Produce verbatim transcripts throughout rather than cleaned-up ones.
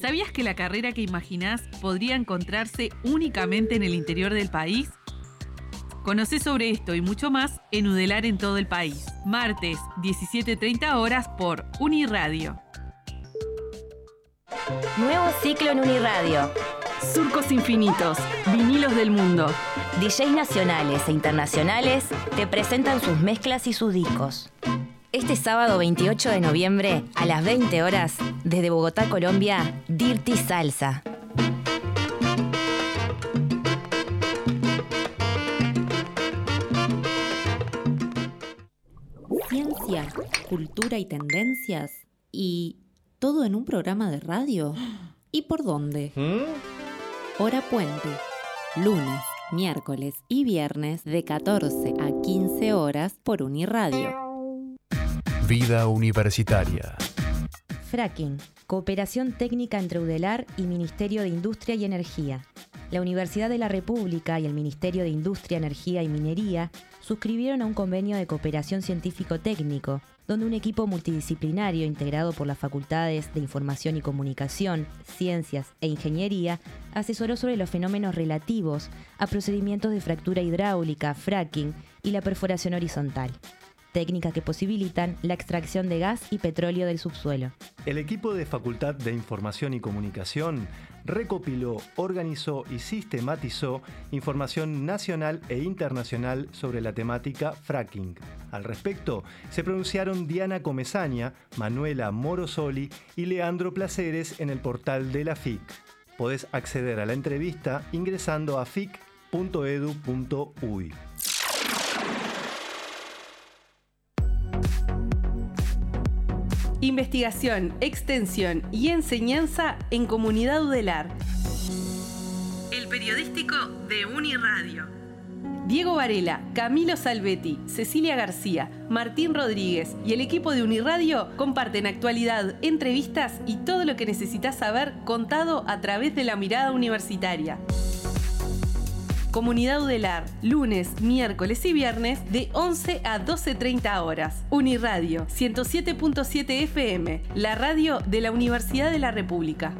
¿Sabías que la carrera que imaginás podría encontrarse únicamente en el interior del país? Conocé sobre esto y mucho más en Udelar en todo el país. Martes, diecisiete treinta horas por Uniradio. Nuevo ciclo en Uniradio. Surcos infinitos, vinilos del mundo. D Js nacionales e internacionales te presentan sus mezclas y sus discos. Este sábado veintiocho de noviembre, a las veinte horas, desde Bogotá, Colombia, Dirty Salsa. Ciencia, cultura y tendencias. ¿Y todo en un programa de radio? ¿Y por dónde? ¿Mm? Hora Puente. Lunes, miércoles y viernes de catorce a quince horas por Uniradio. Vida universitaria. Fracking, cooperación técnica entre Udelar y Ministerio de Industria y Energía. La Universidad de la República y el Ministerio de Industria, Energía y Minería suscribieron a un convenio de cooperación científico-técnico, donde un equipo multidisciplinario integrado por las facultades de Información y Comunicación, Ciencias e Ingeniería asesoró sobre los fenómenos relativos a procedimientos de fractura hidráulica, fracking y la perforación horizontal, técnicas que posibilitan la extracción de gas y petróleo del subsuelo. El equipo de Facultad de Información y Comunicación recopiló, organizó y sistematizó información nacional e internacional sobre la temática fracking. Al respecto, se pronunciaron Diana Comesaña, Manuela Morosoli y Leandro Placeres en el portal de la F I C. Podés acceder a la entrevista ingresando a fic punto edu punto uy. Investigación, extensión y enseñanza en Comunidad Udelar. El periodístico de Uniradio. Diego Varela, Camilo Salvetti, Cecilia García, Martín Rodríguez y el equipo de Uniradio comparten actualidad, entrevistas y todo lo que necesitas saber contado a través de la mirada universitaria. Comunidad Udelar, lunes, miércoles y viernes de once a doce treinta horas. Uniradio, ciento siete punto siete F M, la radio de la Universidad de la República.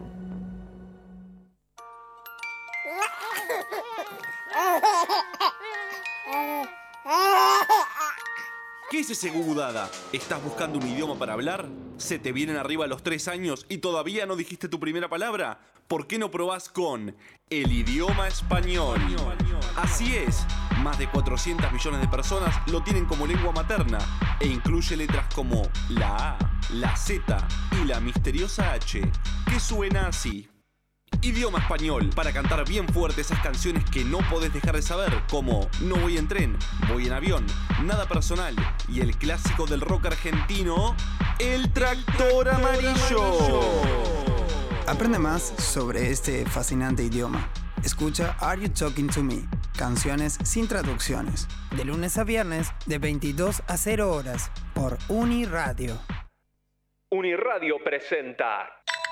¿Qué es ese gugudada? ¿Estás buscando un idioma para hablar? ¿Se te vienen arriba los tres años y todavía no dijiste tu primera palabra? ¿Por qué no probás con el idioma español? Así es, más de cuatrocientos millones de personas lo tienen como lengua materna e incluye letras como la A, la Z y la misteriosa H, que suena así. Idioma español, para cantar bien fuerte esas canciones que no podés dejar de saber, como No voy en tren, voy en avión, Nada personal y el clásico del rock argentino, El tractor amarillo. Aprende más sobre este fascinante idioma. Escucha Are You Talking to Me? Canciones sin traducciones. De lunes a viernes, de veintidós a cero horas, por Uniradio. Uniradio presenta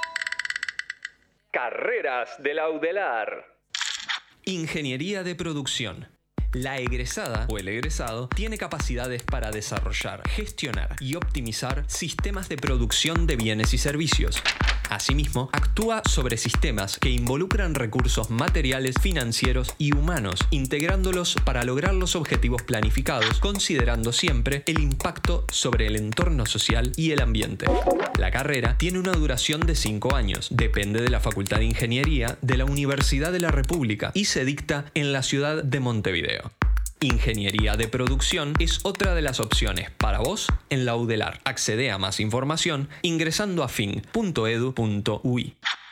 Carreras de la Udelar. Ingeniería de producción. La egresada o el egresado tiene capacidades para desarrollar, gestionar y optimizar sistemas de producción de bienes y servicios. Asimismo, actúa sobre sistemas que involucran recursos materiales, financieros y humanos, integrándolos para lograr los objetivos planificados, considerando siempre el impacto sobre el entorno social y el ambiente. La carrera tiene una duración de cinco años, depende de la Facultad de Ingeniería de la Universidad de la República y se dicta en la ciudad de Montevideo. Ingeniería de producción es otra de las opciones para vos en la Udelar. Accede a más información ingresando a fin punto edu punto uy.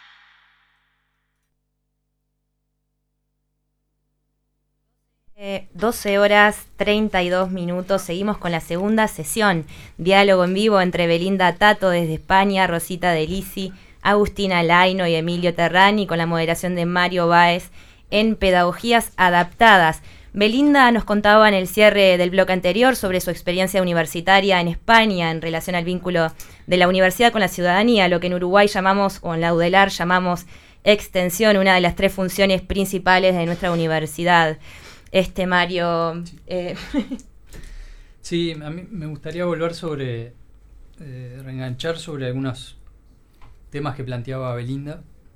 Eh, doce horas treinta y dos minutos. Seguimos con la segunda sesión. Diálogo en vivo entre Belinda Tato desde España, Rosita Delisi, Agustina Laino y Emilio Terrani, con la moderación de Mario Báez en Pedagogías Adaptadas. Belinda nos contaba en el cierre del bloque anterior sobre su experiencia universitaria en España en relación al vínculo de la universidad con la ciudadanía, lo que en Uruguay llamamos, o en la UDELAR llamamos extensión, una de las tres funciones principales de nuestra universidad. Este, Mario... Eh. Sí, a mí me gustaría volver sobre, eh, reenganchar sobre algunos temas que planteaba Belinda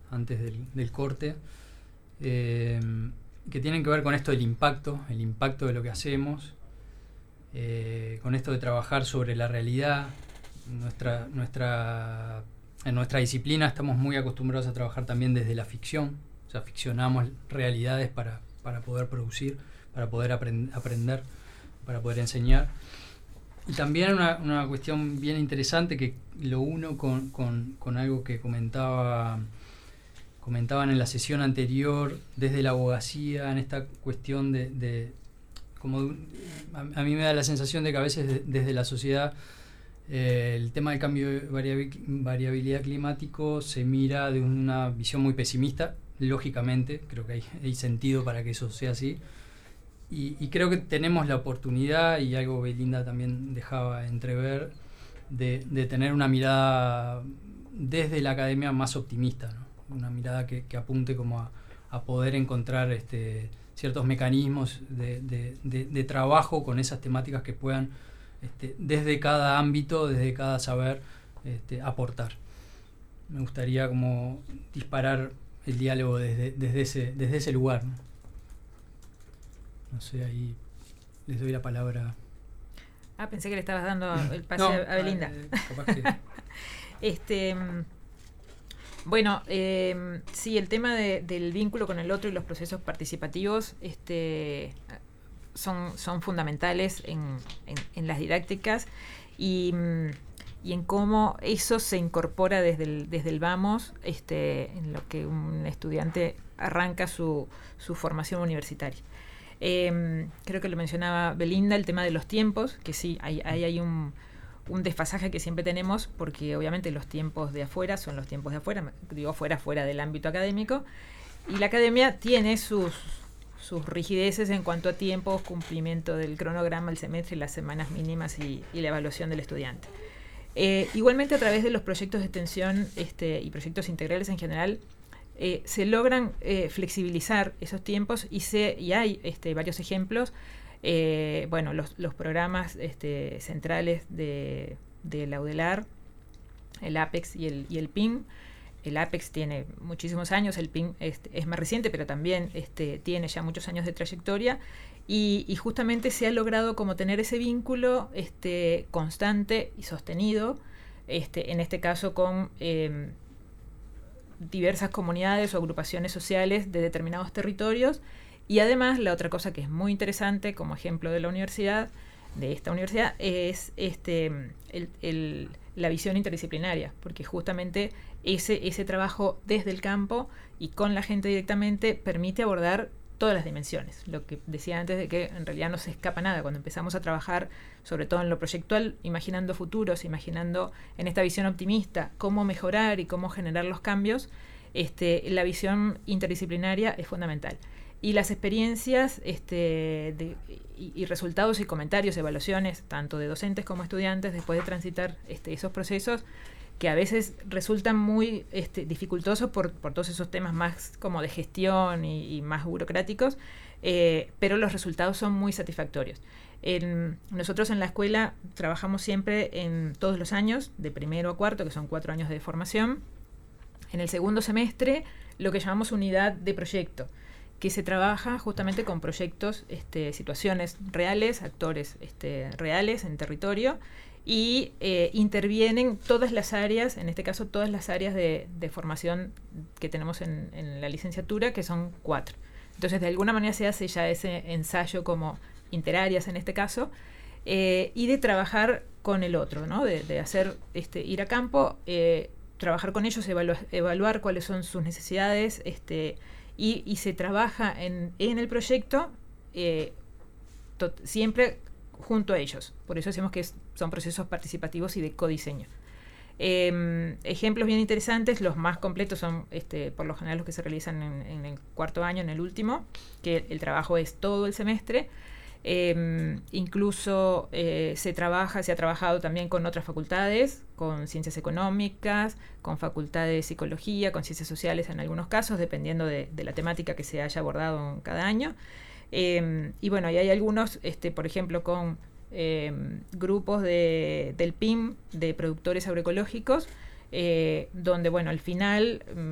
antes del, del corte, eh, que tienen que ver con esto del impacto, el impacto de lo que hacemos, eh, con esto de trabajar sobre la realidad. Nuestra, nuestra, en nuestra disciplina estamos muy acostumbrados a trabajar también desde la ficción, o sea, ficcionamos realidades para, para poder producir, para poder aprend- aprender, para poder enseñar. Y también una, una cuestión bien interesante que lo uno con, con, con algo que comentaba, comentaban en la sesión anterior desde la abogacía, en esta cuestión de... de como de, a, a mí me da la sensación de que a veces de, desde la sociedad eh, el tema del cambio de variabil, variabilidad climático se mira de una visión muy pesimista, lógicamente, creo que hay, hay sentido para que eso sea así. Y, y creo que tenemos la oportunidad, y algo Belinda también dejaba entrever, de, de tener una mirada desde la academia más optimista, ¿no? Una mirada que, que apunte como a, a poder encontrar este, ciertos mecanismos de, de, de, de trabajo con esas temáticas que puedan, este, desde cada ámbito, desde cada saber, este, aportar. Me gustaría como disparar el diálogo desde, desde, ese, desde ese lugar, ¿no? No sé, ahí les doy la palabra. Ah, pensé que le estabas dando el pase no, a Belinda. Eh, capaz que... este, bueno, eh, sí, el tema de, del vínculo con el otro y los procesos participativos este, son, son fundamentales en, en, en las didácticas y, y en cómo eso se incorpora desde el, desde el vamos, este, en lo que un estudiante arranca su, su formación universitaria. Eh, creo que lo mencionaba Belinda, el tema de los tiempos, que sí, hay, hay, hay un, un desfasaje que siempre tenemos, porque obviamente los tiempos de afuera son los tiempos de afuera, digo afuera, fuera del ámbito académico, y la academia tiene sus, sus rigideces en cuanto a tiempos, cumplimiento del cronograma, el semestre, las semanas mínimas y, y la evaluación del estudiante. Eh, igualmente a través de los proyectos de extensión este, y proyectos integrales en general, Eh, se logran eh, flexibilizar esos tiempos y, se, y hay este, varios ejemplos. Eh, bueno, los, los programas este, centrales de, de la UDELAR, el APEX y el, y el P I M. El APEX tiene muchísimos años, el P I M este, es más reciente, pero también este, tiene ya muchos años de trayectoria. Y, y justamente se ha logrado como tener ese vínculo este, constante y sostenido, este, en este caso con... Eh, diversas comunidades o agrupaciones sociales de determinados territorios. Y además la otra cosa que es muy interesante como ejemplo de la universidad, de esta universidad, es este el, el, la visión interdisciplinaria, porque justamente ese, ese trabajo desde el campo y con la gente directamente permite abordar todas las dimensiones. Lo que decía antes de que en realidad no se escapa nada. Cuando empezamos a trabajar, sobre todo en lo proyectual, imaginando futuros, imaginando en esta visión optimista cómo mejorar y cómo generar los cambios, este, la visión interdisciplinaria es fundamental. Y las experiencias este, de, y, y resultados y comentarios, evaluaciones, tanto de docentes como estudiantes, después de transitar este, esos procesos, que a veces resultan muy este, dificultosos por, por todos esos temas más como de gestión y, y más burocráticos, eh, pero los resultados son muy satisfactorios. En, nosotros en la escuela trabajamos siempre en todos los años, de primero a cuarto, que son cuatro años de formación. En el segundo semestre, lo que llamamos unidad de proyecto, que se trabaja justamente con proyectos, este, situaciones reales, actores este, reales en territorio, y eh, intervienen todas las áreas, en este caso todas las áreas de, de formación que tenemos en, en la licenciatura, que son cuatro. Entonces, de alguna manera se hace ya ese ensayo como interáreas en este caso, eh, y de trabajar con el otro, ¿no? De, de hacer, este, ir a campo, eh, trabajar con ellos, evalu evaluar cuáles son sus necesidades, este, y, y se trabaja en, en el proyecto eh, siempre junto a ellos. Por eso decimos que es, son procesos participativos y de codiseño. Eh, ejemplos bien interesantes, los más completos son este, por lo general los que se realizan en, en el cuarto año, en el último, que el trabajo es todo el semestre. Eh, incluso eh, se trabaja, se ha trabajado también con otras facultades, con ciencias económicas, con facultad de psicología, con ciencias sociales en algunos casos, dependiendo de, de la temática que se haya abordado en cada año. Eh, y bueno, y hay algunos, este, por ejemplo, con eh, grupos de, del P I M, de productores agroecológicos, eh, donde, bueno, al final,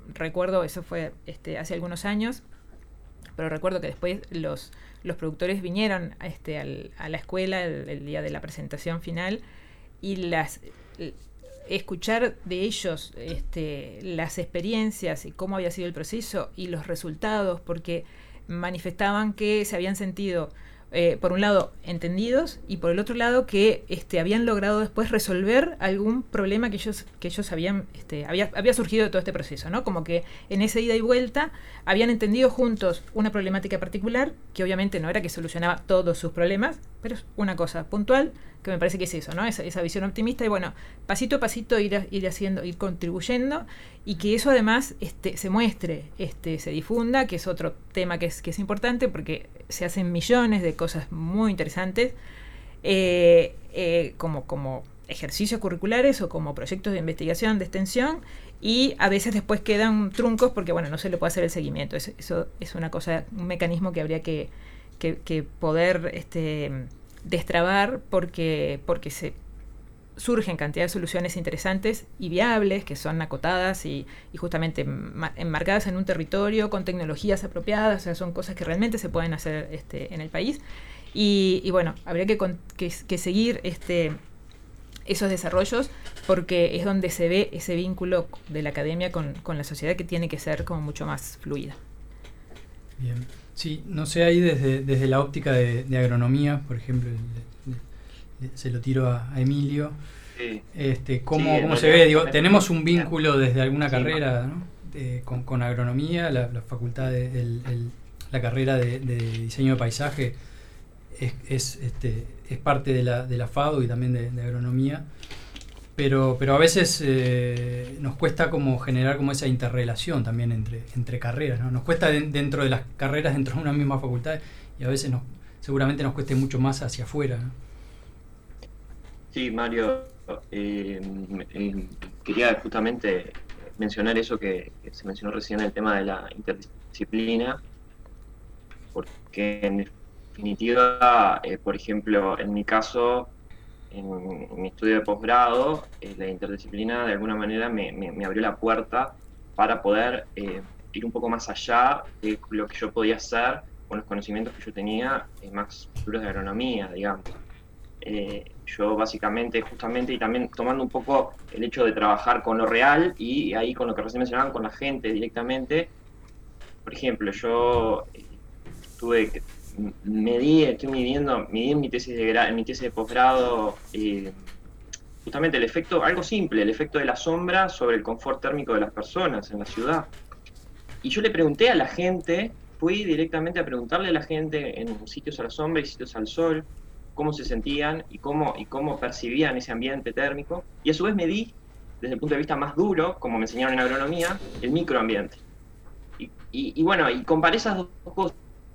recuerdo, eso fue este, hace algunos años, pero recuerdo que después los, los productores vinieron este, al, a la escuela el, el día de la presentación final y las escuchar de ellos este, las experiencias y cómo había sido el proceso y los resultados, porque manifestaban que se habían sentido Eh, por un lado entendidos y por el otro lado que este, habían logrado después resolver algún problema que ellos que ellos habían este, había, había surgido de todo este proceso, ¿no? Como que en esa ida y vuelta habían entendido juntos una problemática particular que obviamente no era que solucionaba todos sus problemas, pero es una cosa puntual que me parece que es eso, ¿no? Esa, esa visión optimista y bueno, pasito a pasito ir, ir haciendo, ir contribuyendo y que eso además este, se muestre, este, se difunda, que es otro tema que es, que es importante porque se hacen millones de cosas muy interesantes eh, eh, como, como ejercicios curriculares o como proyectos de investigación, de extensión y a veces después quedan truncos porque bueno, no se le puede hacer el seguimiento. Eso, eso es una cosa, un mecanismo que habría que, que, que poder este, destrabar porque, porque se surgen cantidad de soluciones interesantes y viables que son acotadas y, y justamente ma- enmarcadas en un territorio con tecnologías apropiadas, o sea, son cosas que realmente se pueden hacer este, en el país y, y bueno, habría que, con, que, que seguir este, esos desarrollos porque es donde se ve ese vínculo de la academia con, con la sociedad que tiene que ser como mucho más fluida. Bien, sí, no sé, ahí desde, desde la óptica de, de agronomía, por ejemplo, se lo tiro a, a Emilio. Sí. Este, ¿Cómo, sí, cómo se ve? Digo, tenemos un vínculo desde alguna sí, carrera, ¿no? De, con, con agronomía, la, la facultad, de, el, el, la carrera de, de diseño de paisaje es, es, este, es parte de la, de la FADU y también de, de agronomía, pero, pero a veces eh, nos cuesta como generar como esa interrelación también entre, entre carreras, ¿no? Nos cuesta de, dentro de las carreras, dentro de una misma facultad y a veces nos, seguramente nos cueste mucho más hacia afuera, ¿no? Sí, Mario, eh, eh, quería justamente mencionar eso que, que se mencionó recién, el tema de la interdisciplina, porque en definitiva, eh, por ejemplo, en mi caso, en, en mi estudio de posgrado, eh, la interdisciplina de alguna manera me, me, me abrió la puerta para poder eh, ir un poco más allá de lo que yo podía hacer con los conocimientos que yo tenía eh, más duros de agronomía, digamos. Eh, yo básicamente, justamente, y también tomando un poco el hecho de trabajar con lo real y ahí con lo que recién mencionaban, con la gente directamente. Por ejemplo, yo eh, tuve que medí, estoy midiendo, midí en mi tesis de, gra, en mi tesis de posgrado eh, justamente el efecto, algo simple, el efecto de la sombra sobre el confort térmico de las personas en la ciudad. Y yo le pregunté a la gente, fui directamente a preguntarle a la gente en sitios a la sombra y sitios al sol, cómo se sentían y cómo, y cómo percibían ese ambiente térmico, y a su vez medí, desde el punto de vista más duro, como me enseñaron en agronomía, el microambiente. Y, y, y bueno, y comparé esas dos cosas.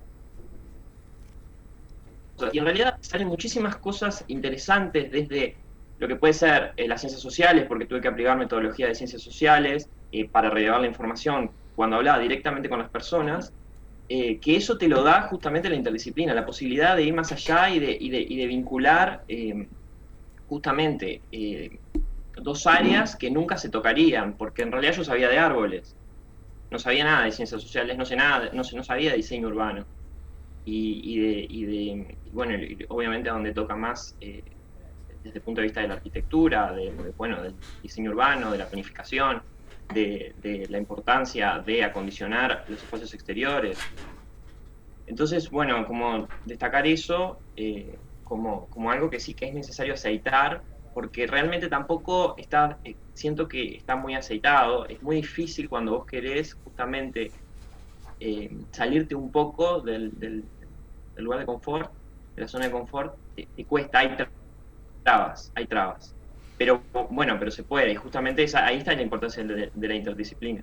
Y en realidad salen muchísimas cosas interesantes desde lo que puede ser eh, las ciencias sociales, porque tuve que aplicar metodología de ciencias sociales eh, para relevar la información cuando hablaba directamente con las personas, Eh, que eso te lo da justamente la interdisciplina, la posibilidad de ir más allá y de, y de, y de vincular eh, justamente eh, dos áreas que nunca se tocarían, porque en realidad yo sabía de árboles, no sabía nada de ciencias sociales, no sé nada, no, sé, no sabía de diseño urbano, y, y de, y de y bueno, y obviamente donde toca más eh, desde el punto de vista de la arquitectura, de, de, bueno, del diseño urbano, de la planificación, De, de la importancia de acondicionar los espacios exteriores. Entonces, bueno, como destacar eso eh, como, como algo que sí que es necesario aceitar, porque realmente tampoco está, eh, siento que está muy aceitado, es muy difícil cuando vos querés justamente eh, salirte un poco del, del, del lugar de confort, de la zona de confort, te, te cuesta, hay trabas, hay trabas. Pero bueno, pero se puede, y justamente esa, ahí está la importancia de, de la interdisciplina.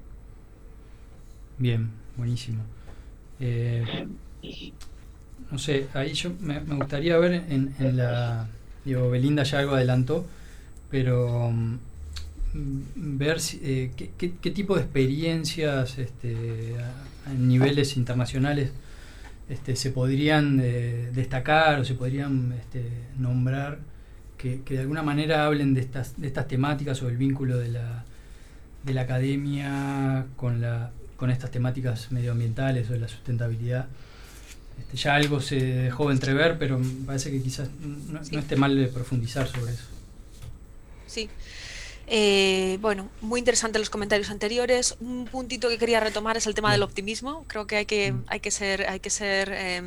Bien, buenísimo. Eh, no sé, ahí yo me, me gustaría ver en, en la... Digo, Belinda ya algo adelantó, pero um, ver si, eh, qué, qué, qué tipo de experiencias este, a, a niveles internacionales este, se podrían eh, destacar o se podrían este, nombrar, Que, que de alguna manera hablen de estas, de estas temáticas o el vínculo de la, de la academia con, la, con estas temáticas medioambientales o de la sustentabilidad. Este, ya algo se dejó de entrever, pero me parece que quizás no, sí. no esté mal de profundizar sobre eso. Sí. Eh, bueno, muy interesantes los comentarios anteriores. Un puntito que quería retomar es el tema del optimismo. Creo que hay que, hay que ser, hay que ser eh,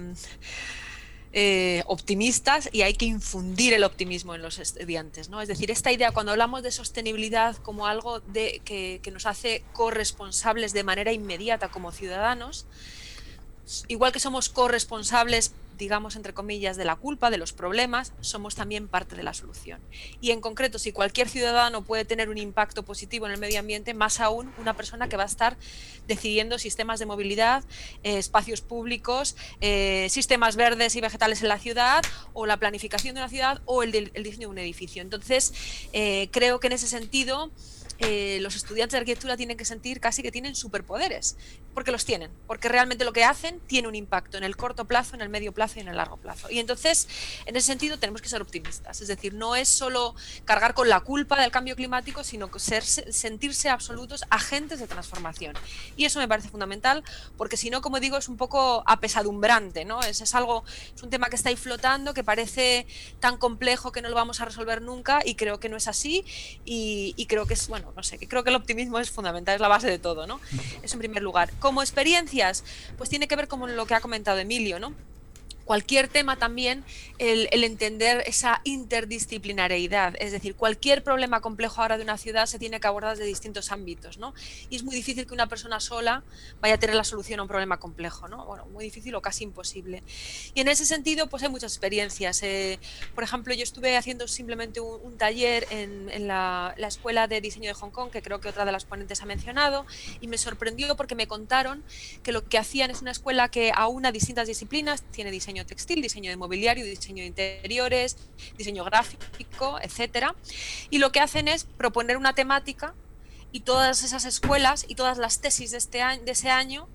eh, optimistas y hay que infundir el optimismo en los estudiantes, ¿no? Es decir, esta idea, cuando hablamos de sostenibilidad como algo de, que, que nos hace corresponsables de manera inmediata como ciudadanos, igual que somos corresponsables, digamos, entre comillas, de la culpa, de los problemas, somos también parte de la solución. Y en concreto, si cualquier ciudadano puede tener un impacto positivo en el medio ambiente, más aún una persona que va a estar decidiendo sistemas de movilidad, eh, espacios públicos, eh, sistemas verdes y vegetales en la ciudad, o la planificación de una ciudad, o el, de, el diseño de un edificio. Entonces, eh, creo que en ese sentido, Eh, los estudiantes de arquitectura tienen que sentir casi que tienen superpoderes, porque los tienen, porque realmente lo que hacen tiene un impacto en el corto plazo, en el medio plazo y en el largo plazo. Y entonces, en ese sentido, tenemos que ser optimistas, es decir, no es solo cargar con la culpa del cambio climático, sino ser, sentirse absolutos agentes de transformación. Y eso me parece fundamental, porque si no, como digo, es un poco apesadumbrante, ¿no? Es, es algo, es un tema que está ahí flotando, que parece tan complejo que no lo vamos a resolver nunca, y creo que no es así, y, y creo que es, bueno, no sé, que creo que el optimismo es fundamental, es la base de todo, ¿no? Eso en primer lugar. Como experiencias, pues tiene que ver con lo que ha comentado Emilio, ¿no? Cualquier tema también, el, el entender esa interdisciplinariedad, es decir, cualquier problema complejo ahora de una ciudad se tiene que abordar desde distintos ámbitos, ¿no? Y es muy difícil que una persona sola vaya a tener la solución a un problema complejo, ¿no? Bueno, muy difícil o casi imposible. Y en ese sentido, pues hay muchas experiencias. Eh, por ejemplo, yo estuve haciendo simplemente un, un taller en, en la, la Escuela de Diseño de Hong Kong, que creo que otra de las ponentes ha mencionado, y me sorprendió porque me contaron que lo que hacían es una escuela que aúna distintas disciplinas, tiene diseño textil, diseño de mobiliario, diseño de interiores, diseño gráfico, etcétera. Y lo que hacen es proponer una temática y todas esas escuelas y todas las tesis de, este año, de ese año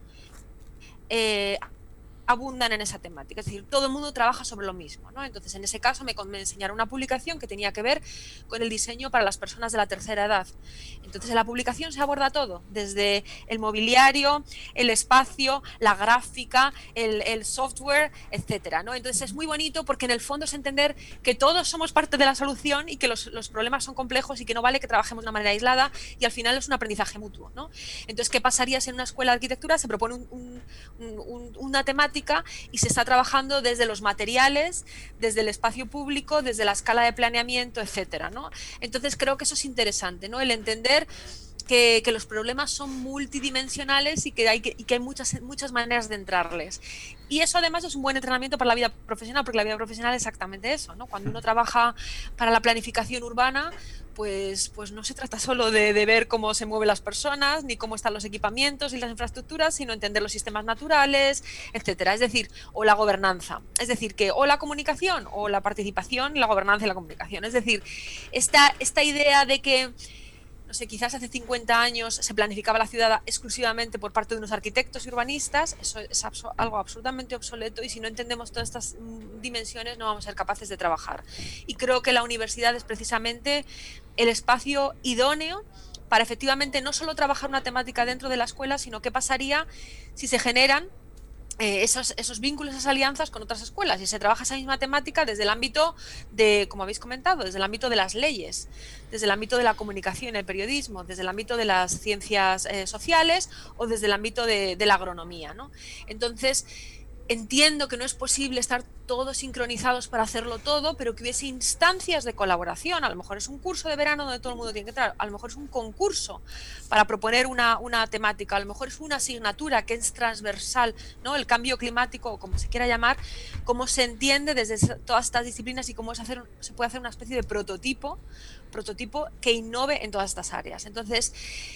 eh, abundan en esa temática, es decir, todo el mundo trabaja sobre lo mismo, ¿no? Entonces, en ese caso me, me enseñaron una publicación que tenía que ver con el diseño para las personas de la tercera edad. Entonces, en la publicación se aborda todo, desde el mobiliario, el espacio, la gráfica, el, el software, etcétera, ¿no? Entonces, es muy bonito porque en el fondo es entender que todos somos parte de la solución y que los, los problemas son complejos y que no vale que trabajemos de una manera aislada, y al final es un aprendizaje mutuo, ¿no? Entonces, ¿qué pasaría si en una escuela de arquitectura se propone un, un, un, una temática y se está trabajando desde los materiales, desde el espacio público, desde la escala de planeamiento, etcétera, ¿no? Entonces creo que eso es interesante, ¿no? El entender que, que los problemas son multidimensionales y que hay, que, y que hay muchas, muchas maneras de entrarles. Y eso además es un buen entrenamiento para la vida profesional, porque la vida profesional es exactamente eso, ¿no? Cuando uno trabaja para la planificación urbana, pues, pues no se trata solo de, de ver cómo se mueven las personas, ni cómo están los equipamientos y las infraestructuras, sino entender los sistemas naturales, etcétera. Es decir, o la gobernanza. Es decir, que o la comunicación, o la participación, la gobernanza y la comunicación. Es decir, esta, esta idea de que, no sé, quizás hace cincuenta años se planificaba la ciudad exclusivamente por parte de unos arquitectos y urbanistas, eso es abso- algo absolutamente obsoleto, y si no entendemos todas estas mm, dimensiones no vamos a ser capaces de trabajar. Y creo que la universidad es precisamente el espacio idóneo para efectivamente no solo trabajar una temática dentro de la escuela, sino qué pasaría si se generan Eh, esos, esos vínculos, esas alianzas con otras escuelas, y se trabaja esa misma temática desde el ámbito de, como habéis comentado, desde el ámbito de las leyes, desde el ámbito de la comunicación, el periodismo, desde el ámbito de las ciencias eh, sociales o desde el ámbito de, de la agronomía, ¿no? Entonces, entiendo que no es posible estar todos sincronizados para hacerlo todo, pero que hubiese instancias de colaboración. A lo mejor es un curso de verano donde todo el mundo tiene que entrar, a lo mejor es un concurso para proponer una, una temática, a lo mejor es una asignatura que es transversal, ¿no? El cambio climático, o como se quiera llamar, cómo se entiende desde todas estas disciplinas y cómo se, hacer, se puede hacer una especie de prototipo, prototipo que innove en todas estas áreas. Entonces,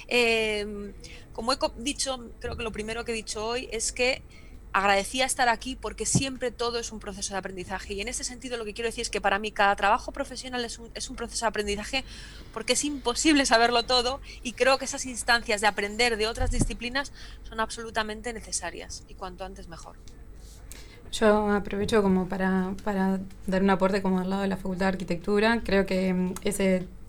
eh, como he dicho, creo que lo primero que he dicho hoy es que agradecía estar aquí porque siempre todo es un proceso de aprendizaje, y en ese sentido lo que quiero decir es que para mí cada trabajo profesional es un, es un proceso de aprendizaje, porque es imposible saberlo todo, y creo que esas instancias de aprender de otras disciplinas son absolutamente necesarias, y cuanto antes mejor. Yo aprovecho como para, para dar un aporte como al lado de la Facultad de Arquitectura. Creo que ese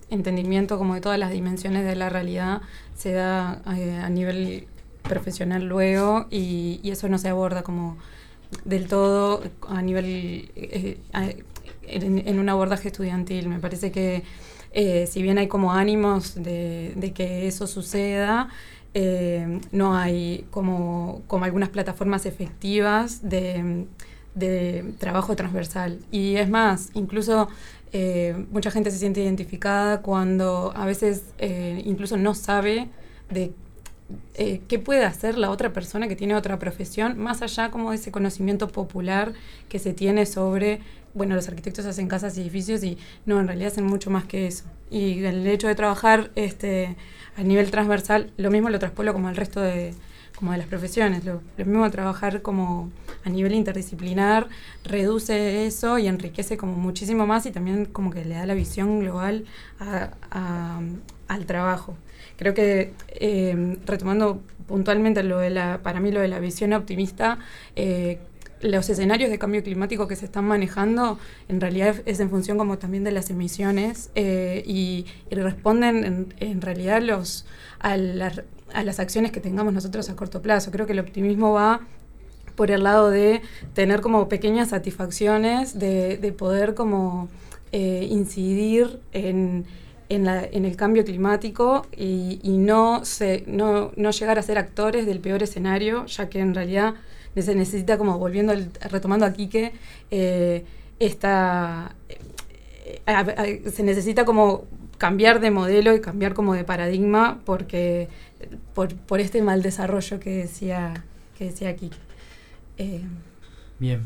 entendimiento como de todas las dimensiones de la realidad se da eh, a nivel profesional luego y, y eso no se aborda como del todo a nivel eh, a, en, en un abordaje estudiantil. Me parece que eh, si bien hay como ánimos de, de que eso suceda, eh, no hay como, como algunas plataformas efectivas de, de trabajo transversal. Y es más, incluso eh, mucha gente se siente identificada cuando a veces eh, incluso no sabe de Eh, qué puede hacer la otra persona que tiene otra profesión, más allá como de ese conocimiento popular que se tiene sobre, bueno, los arquitectos hacen casas y edificios y no, en realidad hacen mucho más que eso. Y el hecho de trabajar este, a nivel transversal, lo mismo lo traspuelo como al resto de, como de las profesiones, lo, lo mismo trabajar como a nivel interdisciplinar, reduce eso y enriquece como muchísimo más y también como que le da la visión global a, a, al trabajo. Creo que, eh, retomando puntualmente lo de la, para mí lo de la visión optimista, eh, los escenarios de cambio climático que se están manejando en realidad es en función como también de las emisiones eh, y, y responden en, en realidad los, a, las, a las acciones que tengamos nosotros a corto plazo. Creo que el optimismo va por el lado de tener como pequeñas satisfacciones, de, de poder como eh, incidir en En, la, en el cambio climático y, y no, se, no, no llegar a ser actores del peor escenario, ya que en realidad se necesita, como volviendo, el, retomando a Quique, eh, esta, eh, a, a, se necesita como cambiar de modelo y cambiar como de paradigma porque por, por este mal desarrollo que decía, que decía Quique. Eh, Bien.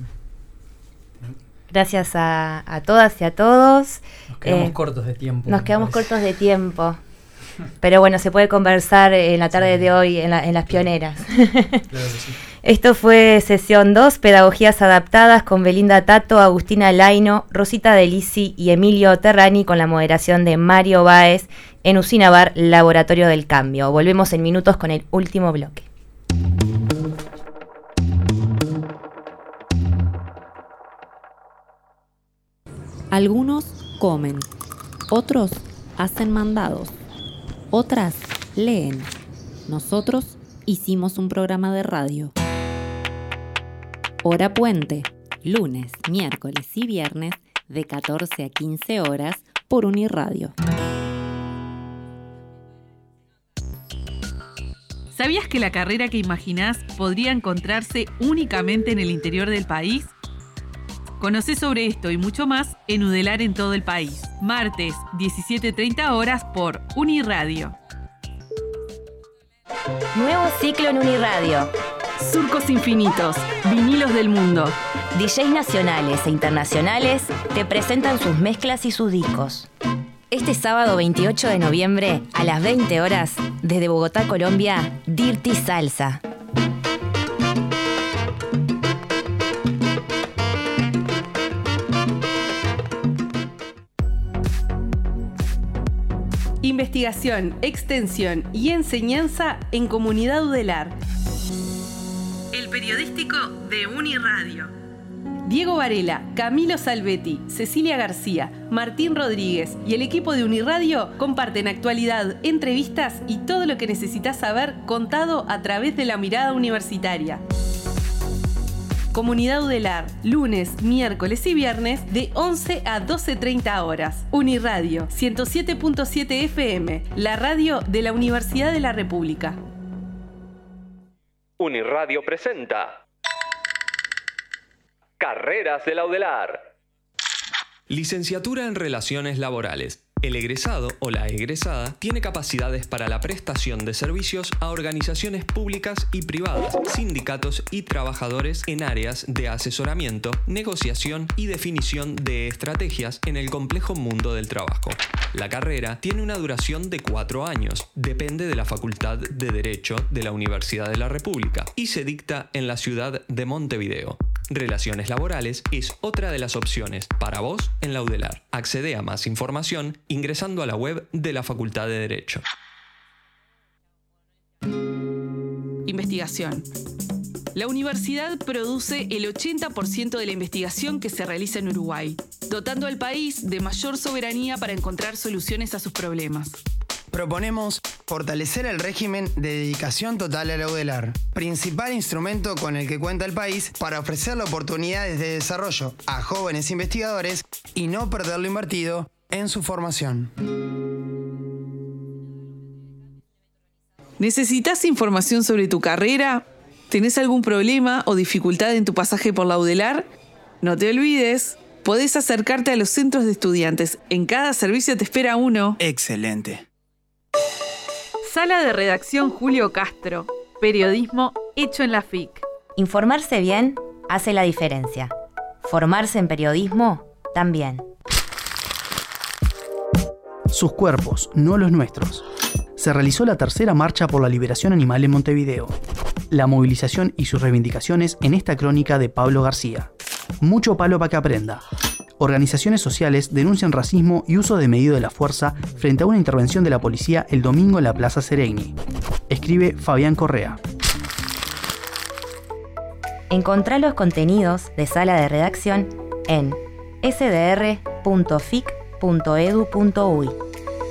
Gracias a, a todas y a todos. Nos quedamos eh, cortos de tiempo. Nos quedamos parece. cortos de tiempo. Pero bueno, se puede conversar en la tarde sí. de hoy en, la, en Las Pioneras. Claro que sí. Esto fue sesión dos, Pedagogías Adaptadas, con Belinda Tato, Agustina Laino, Rosita Delisi y Emilio Terrani, con la moderación de Mario Báez en Usinabar, Laboratorio del Cambio. Volvemos en minutos con el último bloque. Algunos comen, otros hacen mandados, otras leen. Nosotros hicimos un programa de radio. Hora Puente, lunes, miércoles y viernes de catorce a quince horas por Uniradio. ¿Sabías que la carrera que imaginás podría encontrarse únicamente en el interior del país? Conocé sobre esto y mucho más en Udelar en todo el país. Martes, diecisiete treinta horas por Uniradio. Nuevo ciclo en Uniradio. Surcos infinitos, vinilos del mundo. D Js nacionales e internacionales te presentan sus mezclas y sus discos. Este sábado veintiocho de noviembre, a las veinte horas, desde Bogotá, Colombia, Dirty Salsa. Investigación, extensión y enseñanza en Comunidad Udelar. El periodístico de Uniradio. Diego Varela, Camilo Salvetti, Cecilia García, Martín Rodríguez y el equipo de Uniradio comparten actualidad, entrevistas y todo lo que necesitas saber contado a través de la mirada universitaria. Comunidad Udelar, lunes, miércoles y viernes de once a doce treinta horas. Uniradio, ciento siete punto siete F M, la radio de la Universidad de la República. Uniradio presenta Carreras de la Udelar. Licenciatura en Relaciones Laborales. El egresado o la egresada tiene capacidades para la prestación de servicios a organizaciones públicas y privadas, sindicatos y trabajadores en áreas de asesoramiento, negociación y definición de estrategias en el complejo mundo del trabajo. La carrera tiene una duración de cuatro años, depende de la Facultad de Derecho de la Universidad de la República y se dicta en la ciudad de Montevideo. Relaciones Laborales es otra de las opciones para vos en la Udelar. Accede a más información ingresando a la web de la Facultad de Derecho. Investigación, La universidad produce el ochenta por ciento de la investigación que se realiza en Uruguay, dotando al país de mayor soberanía para encontrar soluciones a sus problemas. Proponemos fortalecer el régimen de dedicación total a la UDELAR, principal instrumento con el que cuenta el país para ofrecerle oportunidades de desarrollo a jóvenes investigadores y no perder lo invertido en su formación. ¿Necesitas información sobre tu carrera? ¿Tenés algún problema o dificultad en tu pasaje por la UDELAR? No te olvides, podés acercarte a los centros de estudiantes. En cada servicio te espera uno. Excelente. Sala de redacción Julio Castro. Periodismo hecho en la F I C. Informarse bien hace la diferencia. Formarse en periodismo también. Sus cuerpos, no los nuestros. Se realizó la tercera marcha por la liberación animal en Montevideo. La movilización y sus reivindicaciones en esta crónica de Pablo García. Mucho palo para que aprenda. Organizaciones sociales denuncian racismo y uso de medido de la fuerza frente a una intervención de la policía el domingo en la Plaza Seregni. Escribe Fabián Correa. Encontrá los contenidos de Sala de Redacción en s d r punto f i c punto e d u punto u y.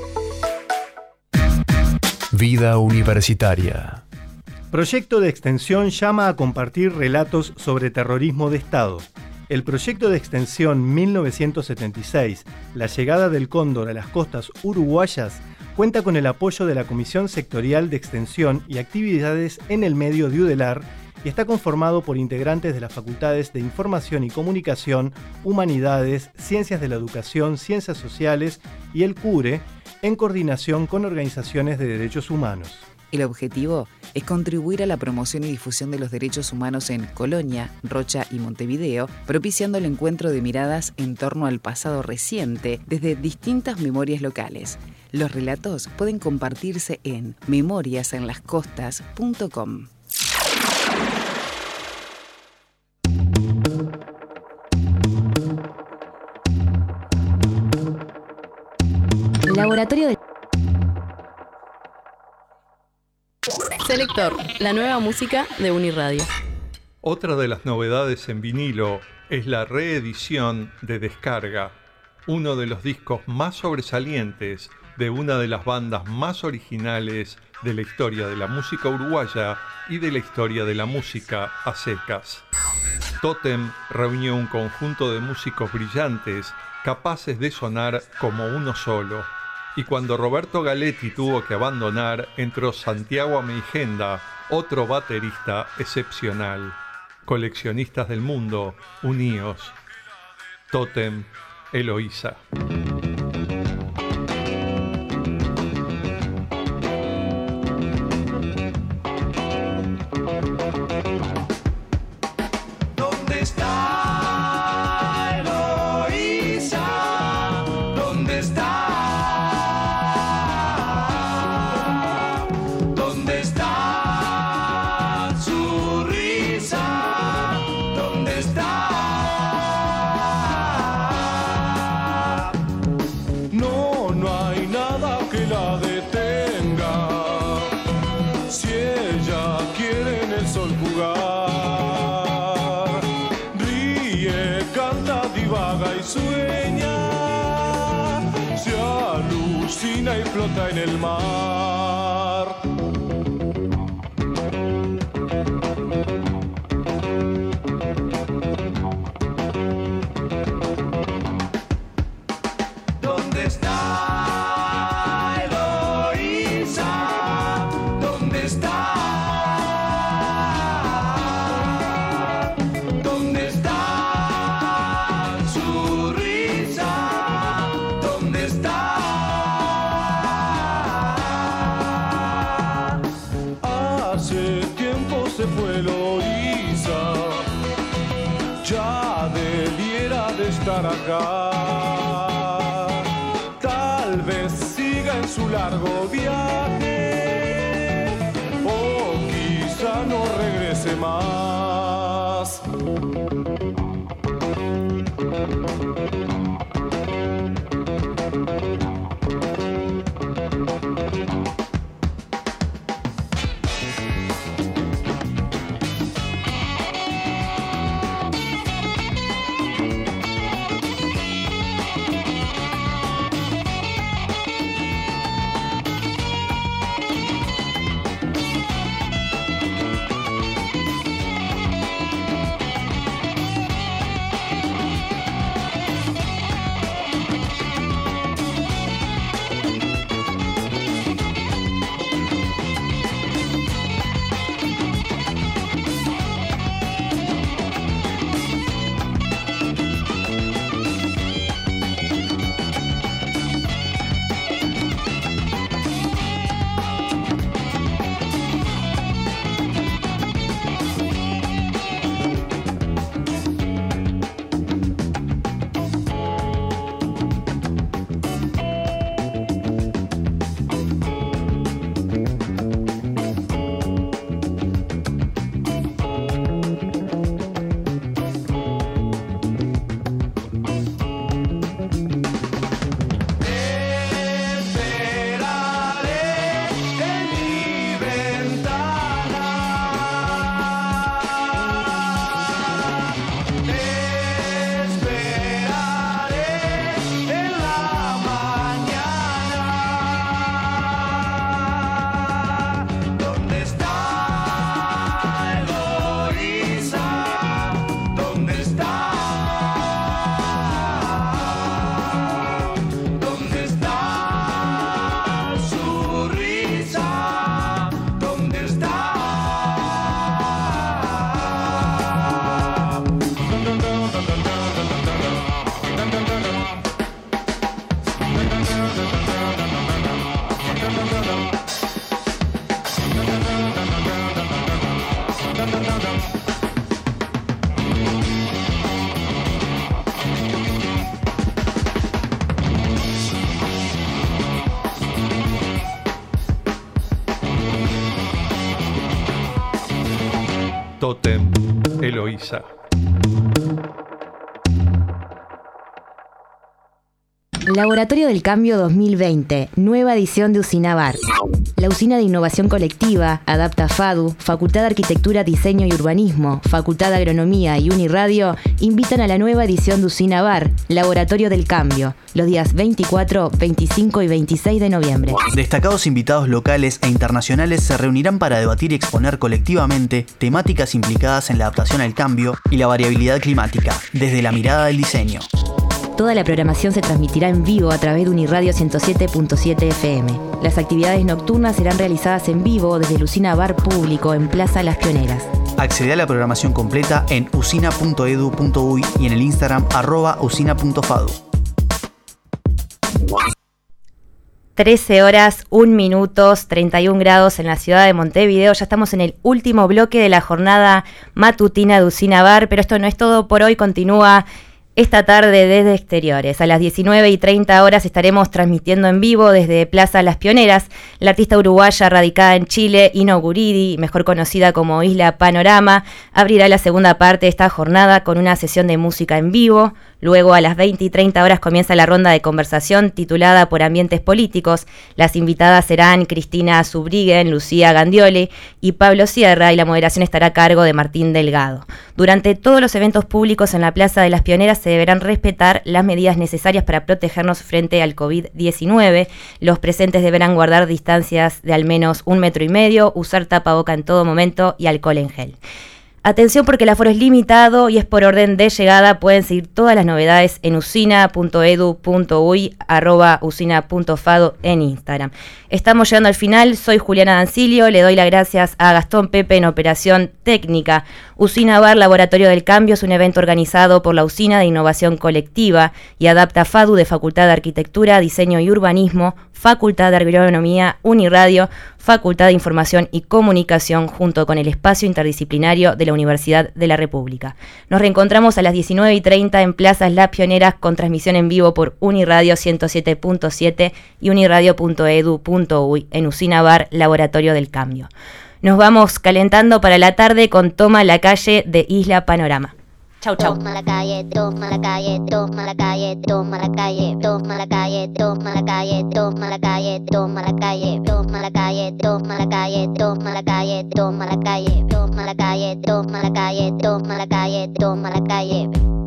Vida universitaria. Proyecto de extensión llama a compartir relatos sobre terrorismo de Estado. El proyecto de extensión mil novecientos setenta y seis, La llegada del cóndor a las costas uruguayas, cuenta con el apoyo de la Comisión Sectorial de Extensión y Actividades en el Medio de UDELAR y está conformado por integrantes de las Facultades de Información y Comunicación, Humanidades, Ciencias de la Educación, Ciencias Sociales y el CURE, en coordinación con organizaciones de derechos humanos. El objetivo es contribuir a la promoción y difusión de los derechos humanos en Colonia, Rocha y Montevideo, propiciando el encuentro de miradas en torno al pasado reciente desde distintas memorias locales. Los relatos pueden compartirse en memorias en las costas punto com. Laboratorio de Selector, la nueva música de Uniradio. Otra de las novedades en vinilo es la reedición de Descarga, uno de los discos más sobresalientes de una de las bandas más originales de la historia de la música uruguaya y de la historia de la música a secas. Totem reunió un conjunto de músicos brillantes capaces de sonar como uno solo. Y cuando Roberto Galetti tuvo que abandonar, entró Santiago Ameijenda, otro baterista excepcional. Coleccionistas del mundo, uníos. Totem, Eloísa. ¿Dónde está Eloísa? ¿Dónde está? Y flota en el mar. ¿Dónde está Eloísa? ¿Dónde está? ¿Dónde está su risa? ¿Dónde está? Se fue Eloísa, ya debiera de estar acá. Tal vez siga en su largo viaje, o quizá no regrese más. Urquiza. Laboratorio del Cambio dos mil veinte, nueva edición de Usina Bar. La Usina de Innovación Colectiva, Adapta FADU, Facultad de Arquitectura, Diseño y Urbanismo, Facultad de Agronomía y Uniradio invitan a la nueva edición de Usina Bar, Laboratorio del Cambio, los días veinticuatro, veinticinco y veintiséis de noviembre. Destacados invitados locales e internacionales se reunirán para debatir y exponer colectivamente temáticas implicadas en la adaptación al cambio y la variabilidad climática, desde la mirada del diseño. Toda la programación se transmitirá en vivo a través de Uniradio ciento siete punto siete F M. Las actividades nocturnas serán realizadas en vivo desde el Usina Bar Público en Plaza Las Pioneras. Accede a la programación completa en usina punto edu punto uy y en el Instagram arroba usina punto fadu. trece horas, un minutos, treinta y un grados en la ciudad de Montevideo. Ya estamos en el último bloque de la jornada matutina de Usina Bar, pero esto no es todo por hoy. Continúa esta tarde desde exteriores. A las diecinueve y treinta horas estaremos transmitiendo en vivo desde Plaza Las Pioneras. La artista uruguaya radicada en Chile, Ino Guridi, mejor conocida como Isla Panorama, abrirá la segunda parte de esta jornada con una sesión de música en vivo. Luego a las veinte y treinta horas comienza la ronda de conversación titulada Por Ambientes Políticos. Las invitadas serán Cristina Zubriguen, Lucía Gandioli y Pablo Sierra, y la moderación estará a cargo de Martín Delgado. Durante todos los eventos públicos en la Plaza de Las Pioneras se deberán respetar las medidas necesarias para protegernos frente al COVID diecinueve. Los presentes deberán guardar distancias de al menos un metro y medio, usar tapaboca en todo momento y alcohol en gel. Atención, porque el aforo es limitado y es por orden de llegada. Pueden seguir todas las novedades en usina punto edu punto uy, arroba usina punto fado en Instagram. Estamos llegando al final. Soy Juliana Dancilio. Le doy las gracias a Gastón Pepe en operación técnica. Usina Bar, Laboratorio del Cambio, es un evento organizado por la Usina de Innovación Colectiva y Adapta FADU de Facultad de Arquitectura, Diseño y Urbanismo, Facultad de Agronomía, Uniradio, Facultad de Información y Comunicación, junto con el Espacio Interdisciplinario de la Universidad de la República. Nos reencontramos a las diecinueve y treinta en Plazas Las Pioneras con transmisión en vivo por Uniradio ciento siete punto siete y uniradio punto edu punto uy en Usina Bar, Laboratorio del Cambio. Nos vamos calentando para la tarde con Toma la Calle de Isla Panorama. Chau, chau. Toma la calle, toma la calle, toma la calle, toma la calle, toma la calle, toma la calle, toma la calle, toma la calle, toma la calle, toma la calle, toma la calle, toma la calle, toma la calle, toma la calle, toma la calle, toma la calle.